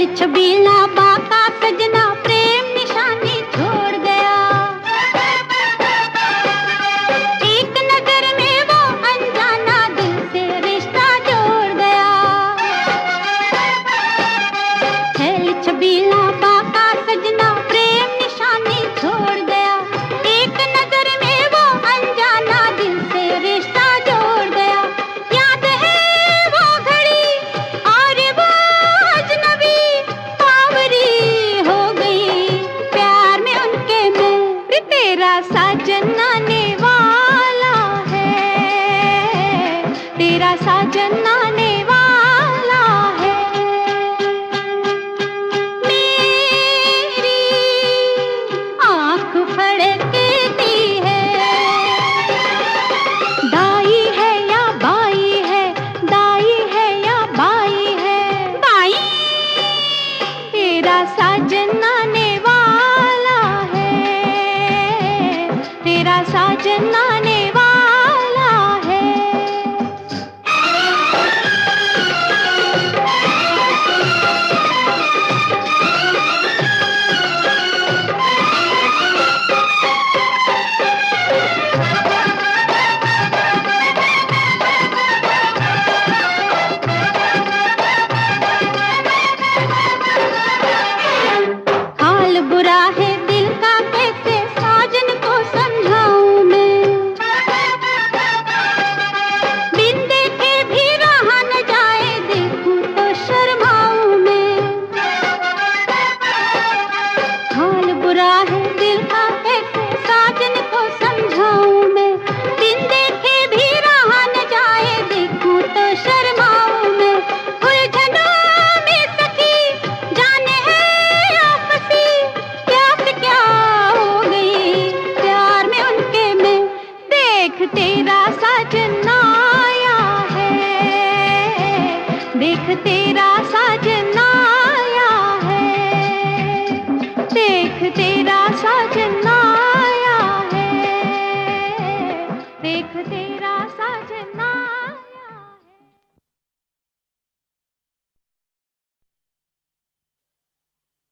छबीला बाका सजना प्रेम निशानी छोड़ गया। एक नजर में वो अनजाना दिल से रिश्ता जोड़ गया। छैल छबीला बाका सजना प्रेम निशानी छोड़ गया। एक नजर में वो अनजाना दिल से रिश्ता जोड़ गया। याद है वो घड़ी और वो अजनबी बावरी हो गई प्यार में उनके मैं। तेरा साजन आने वाला है, तेरा साजन आने वाला है। मेरी आँख फड़कती है, दाई है या बाई है, दाई है या बाई है, बाई। तेरा साजन आने वाला है, तेरा साजन आने वाला है। हाल बुरा है दिल का कैसे साजन को समझाऊं मैं। बिन देखे भी रहा न जाए, देखूं तो शर्माऊं मैं। हाल बुरा है दिल का कैसे साजन को समझाऊं मैं। बिन देखे भी रहा न जाए, देखूं तो शर्माऊं मैं। उलझनों में सखी जाने है आपसी क्या से क्या हो गई प्यार में उनके मैं। देख तेरा साजन आया है, देख तेरा साजन आया है, देख तेरा साजन आया है, देख तेरा साजन